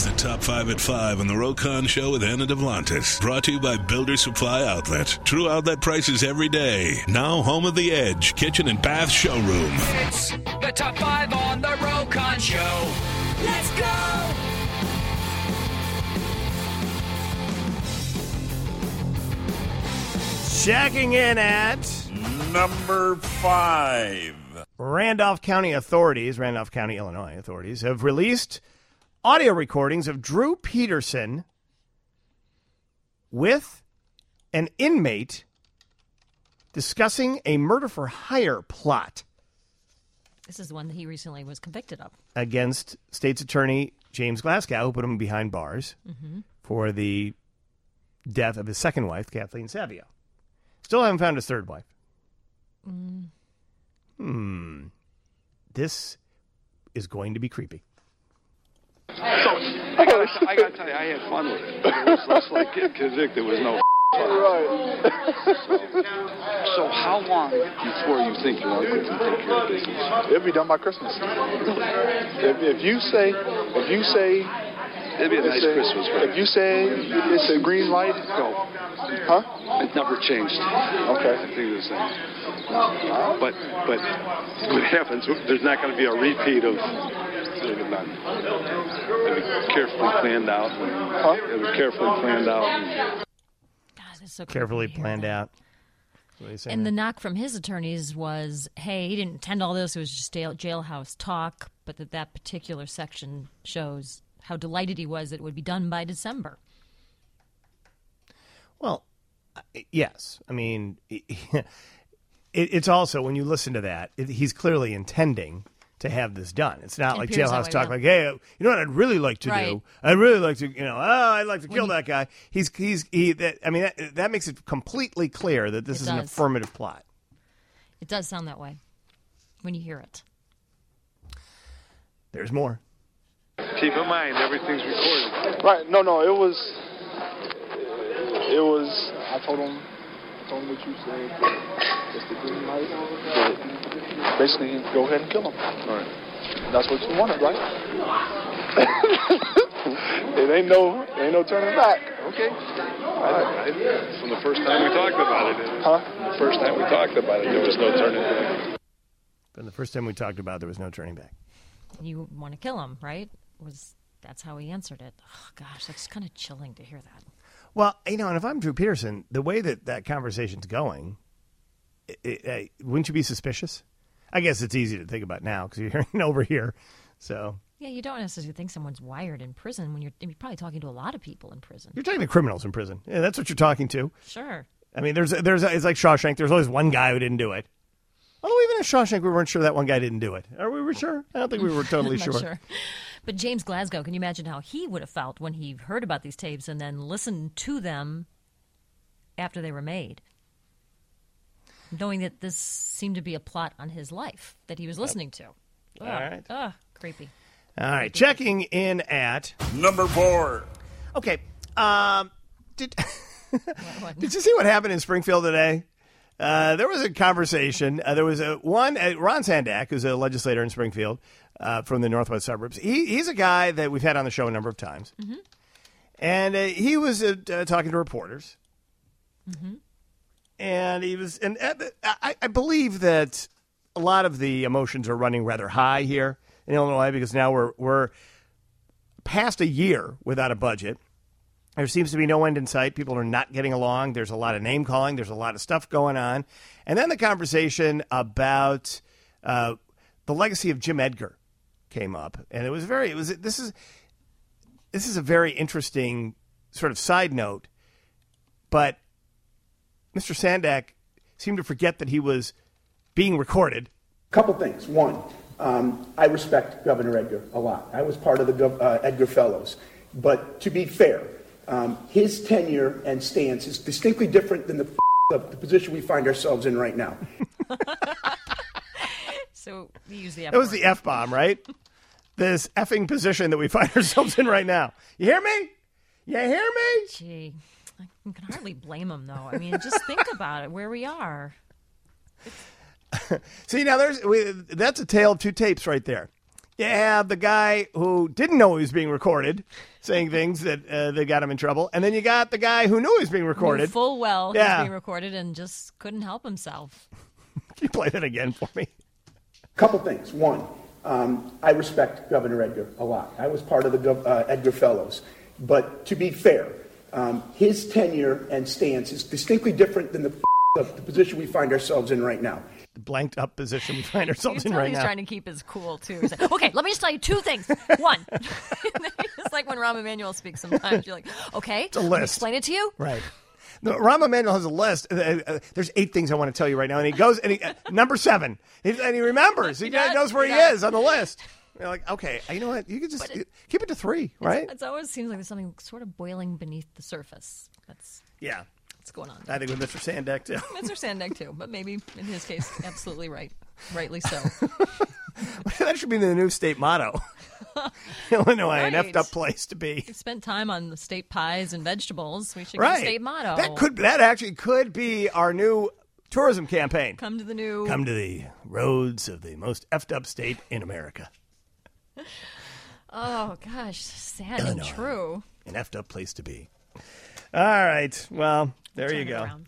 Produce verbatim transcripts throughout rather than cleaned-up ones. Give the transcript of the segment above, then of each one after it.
It's the Top five at five on the Rokon Show with Anna Devlantis. Brought to you by Builder Supply Outlet. True outlet prices every day. Now home of the Edge Kitchen and Bath Showroom. It's the Top five on the Rokon Show. Let's go! Checking in at number five. Randolph County authorities, Randolph County, Illinois authorities, have released audio recordings of Drew Peterson with an inmate discussing a murder for hire plot. This is the one that he recently was convicted of. Against State's Attorney James Glasgow, who put him behind bars mm-hmm. for the death of his second wife, Kathleen Savio. Still haven't found his third wife. Mm. Hmm. This is going to be creepy. So, I gotta, I gotta tell you, I had fun with it. It was just like getting convicted. There was no fun. Right. So, so how long before you think your uncle can take care of business? It'll be done by Christmas. If, if you say, if you say, it'd be a nice a, Christmas, right? If you say it's a green light, go. Huh? It never changed. Okay. I think the same. But but what happens? There's not going to be a repeat of. It was carefully planned out. Huh? It was carefully planned out. God, that's so carefully planned that. out. And the knock from his attorneys was, hey, he didn't intend all this. It was just jail, jailhouse talk. But that that particular section shows how delighted he was that it would be done by December. Well, yes. I mean, it, it's also, when you listen to that, it, he's clearly intending to have this done. It's not It like appears jailhouse that way, talk, well. like, hey, you know what I'd really like to Right. do? I'd really like to, you know, oh, I'd like to kill When you- that guy. He's, he's, he, that, I mean, that, that makes it completely clear that this It is an does. affirmative plot. It does sound that way when you hear it. There's more. Keep in mind, everything's recorded. right? No, no. It was. It was. I told him. I told him what you said. It's the green light. But basically, go ahead and kill him. All right. That's what you wanted, right? It ain't no. It ain't no turning back. Okay. I, I, from the first time we talked about it, it Huh? the first time we talked about it, there was no turning back. From the first time we talked about it, there was no turning back. You want to kill him, right? Was that's how he answered it. Oh, gosh, that's kind of chilling to hear that. Well, you know, and if I'm Drew Peterson, the way that that conversation's going, it, it, uh, wouldn't you be suspicious? I guess it's easy to think about now because you're hearing over here. So Yeah, you don't necessarily think someone's wired in prison when you're, you're probably talking to a lot of people in prison. you're talking to criminals in prison. Yeah, that's what you're talking to. Sure. I mean, there's there's it's like Shawshank. There's always one guy who didn't do it. Although even in Shawshank, we weren't sure that one guy didn't do it. Are we were sure? I don't think we were totally Not sure. sure. But James Glasgow, can you imagine how he would have felt when he heard about these tapes and then listened to them after they were made? Knowing that this seemed to be a plot on his life that he was listening to. Ugh. All right. Ugh, creepy. All right, checking in at Number four. Okay. Um, did what? did you see what happened in Springfield today? Uh, there was a conversation. Uh, there was a one. Uh, Ron Sandak, who's a legislator in Springfield uh, from the northwest suburbs. He, he's a guy that we've had on the show a number of times, Mm-hmm. and uh, he was uh, uh, talking to reporters, Mm-hmm. and he was. And uh, I, I believe that a lot of the emotions are running rather high here in Illinois because now we're we're past a year without a budget. There seems to be no end in sight. People are not getting along. There's a lot of name calling. There's a lot of stuff going on. And then the conversation about uh, the legacy of Jim Edgar came up. And it was very, it was, this is, this is a very interesting sort of side note. But Mister Sandak seemed to forget that he was being recorded. Couple things. One, um, I respect Governor Edgar a lot. I was part of the Gov- uh, Edgar Fellows. But to be fair, um, his tenure and stance is distinctly different than the, f- of the position we find ourselves in right now. So we use the F That was word. the F-bomb, right? This effing position that we find ourselves in right now. You hear me? You hear me? Gee, I can hardly blame him, though. I mean, just think about it, where we are. See, now there's we, that's a tale of two tapes right there. You have the guy who didn't know he was being recorded, saying things that uh, that got him in trouble, and then you got the guy who knew he was being recorded. Knew full well yeah. he was being recorded and just couldn't help himself. Can you play that again for me? Couple things. One, um, I respect Governor Edgar a lot. I was part of the Gov- uh, Edgar Fellows. But to be fair, um, his tenure and stance is distinctly different than the, the, the position we find ourselves in right now. The blanked up position we find ourselves in right he's now. He's trying to keep his cool, too. He's like, okay, let me just tell you two things. One, it's like when Rahm Emanuel speaks sometimes. You're like, okay, it's a let me list. explain it to you. Right. No, Rahm Emanuel has a list. Uh, uh, there's eight things I want to tell you right now. And he goes, and he, uh, number seven. He, and he remembers. He, he does, knows where he he, does. is on the list. You're like, okay, you know what? You can just it, keep it to three, right? It always seems like there's something sort of boiling beneath the surface. That's Yeah. what's going on. I think with Mister Sandeck, too. Mister Sandeck, too. But maybe, in his case, absolutely right. Rightly so. That should be the new state motto. Illinois, Right. an effed up place to be. We spent time on the state pies and vegetables. We should Right. get a state motto. That could that actually could be our new tourism campaign. Come to the new... Come to the roads of the most effed up state in America. Oh, gosh. Sad Illinois, and true. An effed up place to be. All right. Well, there Turn you it go. around.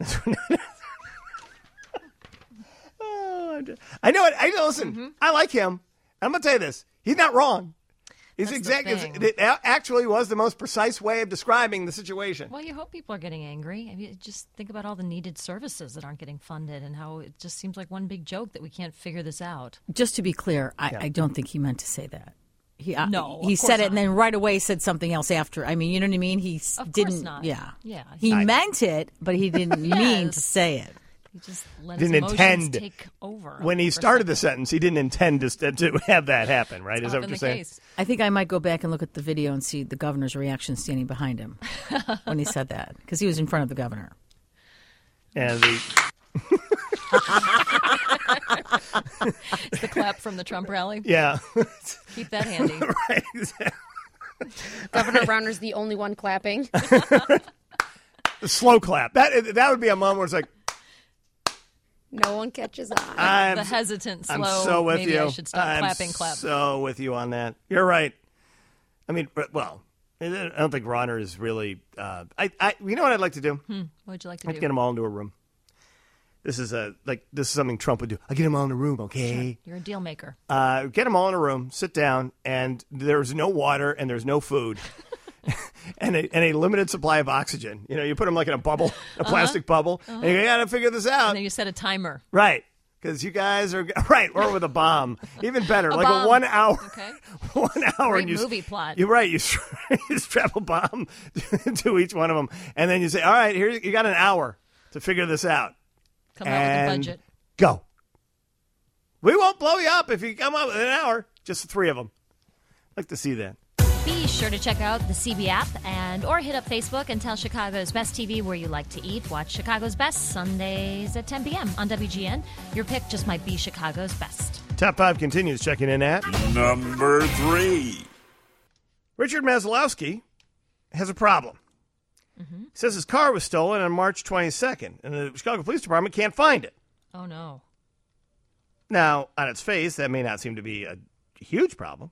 Oh, I'm just- I know it. I know. Listen, Mm-hmm. I like him. I'm gonna tell you this. He's not wrong. He's That's the exactly. thing. It a- actually was the most precise way of describing the situation. Well, you hope people are getting angry. I mean, just think about all the needed services that aren't getting funded and how it just seems like one big joke that we can't figure this out. Just to be clear, I, Yeah. I don't think he meant to say that. He, uh, No, he of said course it and not. then right away said something else after. I mean, you know what I mean? He s- Of course didn't. not. Yeah, Yeah. He I- meant it, but he didn't mean to Yes. say it. He just let Didn't his emotions intend take over. When he for a started the second. sentence, he didn't intend to, to have that happen, right? It's Is that what often you're the saying? case. I think I might go back and look at the video and see the governor's reaction standing behind him when he said that, because he was in front of the governor. And the It's the clap from the Trump rally. yeah, Keep that handy. right. Exactly. Governor Browner's the only one clapping. The slow clap. That that would be a moment where it's like, No one catches on. I'm the hesitant, slow. I'm so with maybe you. I should stop I'm clapping. Clap. so with you on that. You're right. I mean, but- well, I don't think Ronner is really. Uh, I, I, you know what I'd like to do? Hmm. What would you like to I'd do? get them all into a room. This is a like this is something Trump would do. I get them all in a room, okay? You're a deal maker. Uh, get them all in a room, sit down, and there's no water and there's no food, and a, and a limited supply of oxygen. You know, you put them like in a bubble, a plastic bubble, and you got to figure this out, And then you set a timer. right? Because you guys are right, or with a bomb, even better, A like bomb. a one hour, Okay. one hour, Great and you movie plot. You're right. You, you strap a bomb to each one of them, and then you say, "All right, here you got an hour to figure this out." Come out with a And budget. Go. We won't blow you up if you come up with an hour. Just the three of them. I'd like to see that. Be sure to check out the C B app and or hit up Facebook and tell Chicago's Best T V where you like to eat. Watch Chicago's Best Sundays at ten p.m. on W G N. Your pick just might be Chicago's Best. Top five continues checking in at Number three. Richard Maslowski has a problem. He says his car was stolen on March twenty-second, and the Chicago Police Department can't find it. Oh, no. Now, on its face, that may not seem to be a huge problem.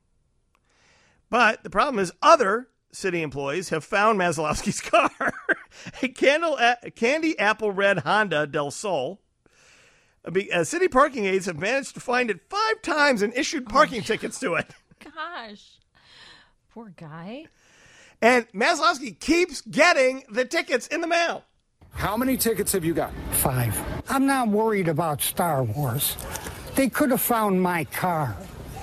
But the problem is other city employees have found Maslowski's car, a, candle, a candy apple red Honda Del Sol. Uh, city parking aides have managed to find it five times and issued parking tickets to it. Gosh. Poor guy. And Maslowski keeps getting the tickets in the mail. How many tickets have you got? Five. I'm not worried about Star Wars. They could have found my car.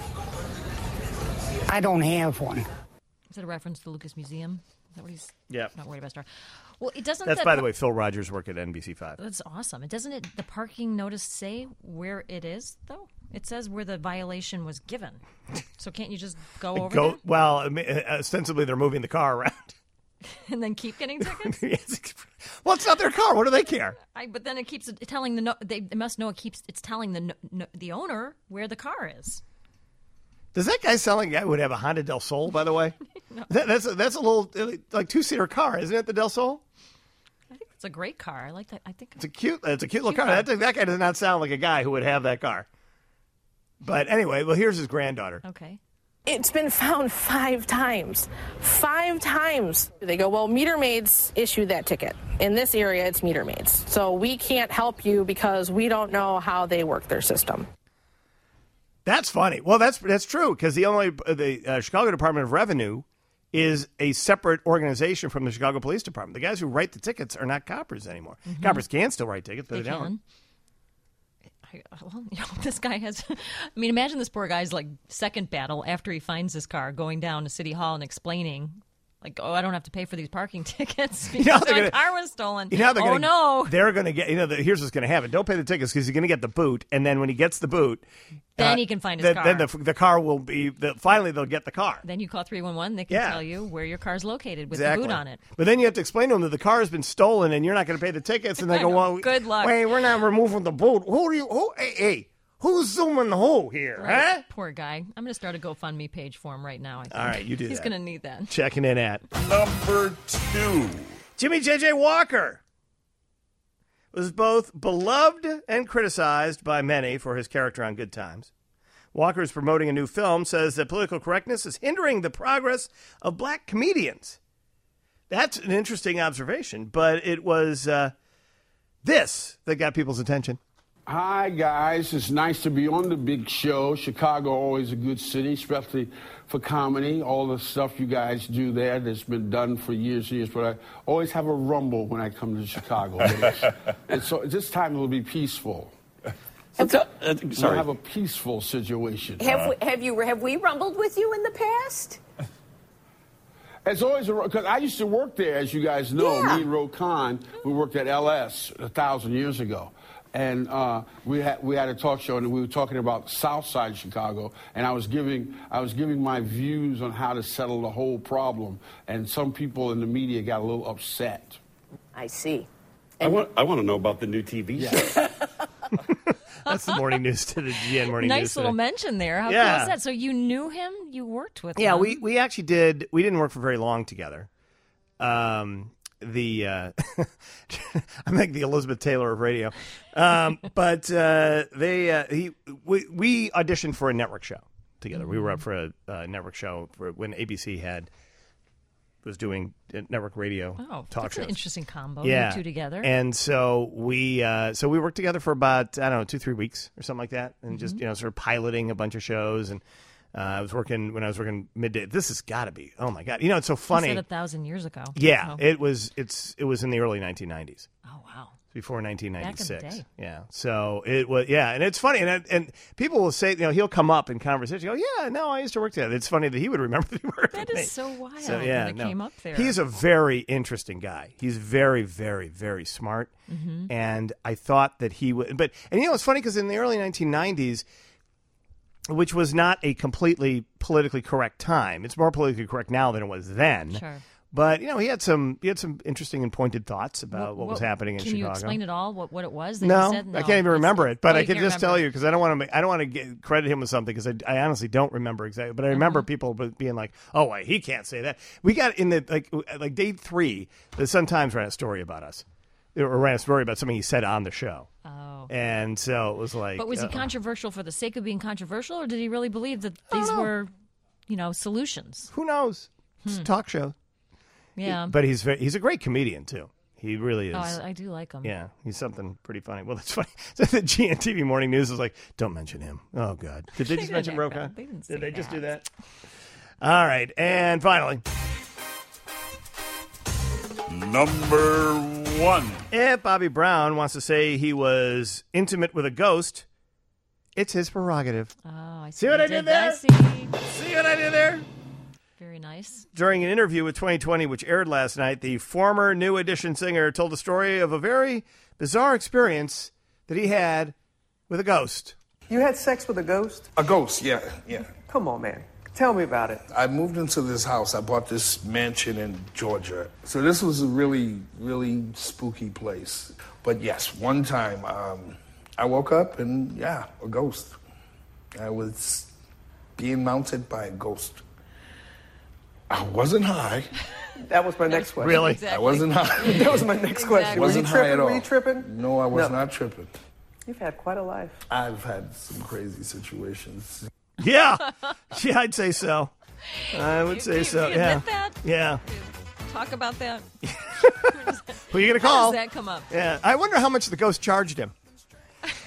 I don't have one. Is that a reference to the Lucas Museum? Is that what he's Yeah. not worried about Star? Well, it doesn't. That's, that by the way, Phil Rogers worked at N B C five. That's awesome. It doesn't it the parking notice say where it is though? It says where the violation was given. So can't you just go over Go, there well, I mean, ostensibly they're moving the car around. and then keep getting tickets? Yes. Well, it's not their car. What do they care? I, but then it keeps telling the no, they, they must know it keeps it's telling the no, no, the owner where the car is. Does that guy sound like a guy who would have a Honda Del Sol, by the way? no. that, that's, a, that's a little, like, two-seater car, isn't it, the Del Sol? I think it's a great car. I like that. I think It's a cute, it's a cute little Cute car. car. That, that guy does not sound like a guy who would have that car. But anyway, well, here's his granddaughter. Okay. It's been found five times. Five times. They go, well, meter maids issue that ticket. In this area, it's meter maids. So we can't help you because we don't know how they work their system. That's funny. Well, that's that's true because the only the uh, Chicago Department of Revenue is a separate organization from the Chicago Police Department. The guys who write the tickets are not coppers anymore. Mm-hmm. Coppers can still write tickets, but they, they don't. I, well, you know, this guy has. I mean, imagine this poor guy's like second battle after he finds his car, going down to City Hall and explaining. Like, oh, I don't have to pay for these parking tickets because you know, my gonna, car was stolen. You know, oh, gonna, no. They're going to get, you know, the, here's what's going to happen. Don't pay the tickets because he's going to get the boot. And then when he gets the boot, then uh, he can find his the, car. Then the, the car will be, the, finally they'll get the car. Then you call three one one. They can yeah. tell you where your car's located with exactly. the boot on it. But then you have to explain to them that the car has been stolen and you're not going to pay the tickets. And they go, well, good luck. Wait, we're not removing the boot. Who do you, who, hey, hey. Who's zooming who here, right. huh? Poor guy. I'm going to start a GoFundMe page for him right now, I think. All right, you do He's that. going to need that. Checking in at number two. Jimmy J J Walker was both beloved and criticized by many for his character on Good Times. Walker is promoting a new film, says that political correctness is hindering the progress of black comedians. That's an interesting observation, but it was uh, this that got people's attention. Hi, guys. It's nice to be on the big show. Chicago, always a good city, especially for comedy. All the stuff you guys do there that's been done for years and years. But I always have a rumble when I come to Chicago. And so this time it'll be peaceful. It's a, uh, sorry. We'll have a peaceful situation. Have, we, have, you, have we rumbled with you in the past? It's always because I used to work there, as you guys know. Yeah. Me and Ro Khan, we worked at L S a thousand years ago. And uh, we had we had a talk show, and we were talking about South Side Chicago, and I was giving I was giving my views on how to settle the whole problem, and some people in the media got a little upset. I see. And I want I want to know about the new T V yeah. show. That's the morning news to the G N Morning nice News. Nice little today. mention there. How yeah. cool is that? So you knew him? You worked with yeah, him? Yeah, we, we actually did. We didn't work for very long together. Um, the uh, I'm like the Elizabeth Taylor of radio. Um, but uh, they uh, he we, we auditioned for a network show together. Mm-hmm. We were up for a uh, network show for when A B C had was doing network radio oh, talk that's shows. An interesting combo. Yeah. You two together. And so we uh, so we worked together for about I don't know two three weeks or something like that, and mm-hmm. just you know sort of piloting a bunch of shows. And uh, I was working when I was working midday. This has got to be oh my god, you know it's so funny. You said a thousand years ago. Yeah, oh. it was. It's it was in the early nineteen nineties. Oh wow. Before nineteen ninety-six. Back in the day. Yeah. So it was, yeah. And it's funny. And and people will say, you know, he'll come up in conversation, go, yeah, no, I used to work there. It's funny that he would remember that he worked That with is me. so wild so, yeah, that it no. came up there. He's a very interesting guy. He's very, very, very smart. Mm-hmm. And I thought that he would, but, and you know, it's funny because in the early nineteen nineties, which was not a completely politically correct time, it's more politically correct now than it was then. Sure. But, you know, he had some he had some interesting and pointed thoughts about what, what, what was happening in can Chicago. Can you explain it all, what, what it was that no, he said? No, I can't even remember it, but oh, I can just remember. tell you because I don't want to I don't want to get, credit him with something because I, I honestly don't remember exactly. But I remember uh-huh. people being like, oh, wait, he can't say that. We got in the, like, like day three, the Sun-Times ran a story about us. Or ran a story about something he said on the show. Oh. And so it was like. But was uh, he controversial for the sake of being controversial, or did he really believe that these were, you know, solutions? Who knows? It's hmm. a talk show. Yeah. But he's very, he's a great comedian, too. He really is. Oh, I, I do like him. Yeah, he's something pretty funny. Well, that's funny. So the G N T V Morning News is like, don't mention him. Oh, God. Did they just mention Ro Khan? They didn't Did they that. just do that? All right. And finally. Number one. If Bobby Brown wants to say he was intimate with a ghost, it's his prerogative. Oh, I see, see what I did, did there? I see. See what I did there? Very nice. During an interview with twenty twenty, which aired last night, the former New Edition singer told the story of a very bizarre experience that he had with a ghost. You had sex with a ghost? A ghost, yeah, yeah. Come on, man. Tell me about it. I moved into this house. I bought this mansion in Georgia. So this was a really, really spooky place. But yes, one time um, I woke up and, yeah, a ghost. I was being mounted by a ghost. I wasn't high. That was my next question. Really? Exactly. I wasn't high. That was my next exactly. question. Wasn't Were you tripping? high at all. Were you tripping? No, I was no. not tripping. You've had quite a life. I've had some crazy situations. Yeah. Yeah, I'd say so. I would You- say you- so, you yeah. admit that? Yeah. Talk about that. Who are you going to How call? does that come up? Yeah. I wonder how much the ghost charged him.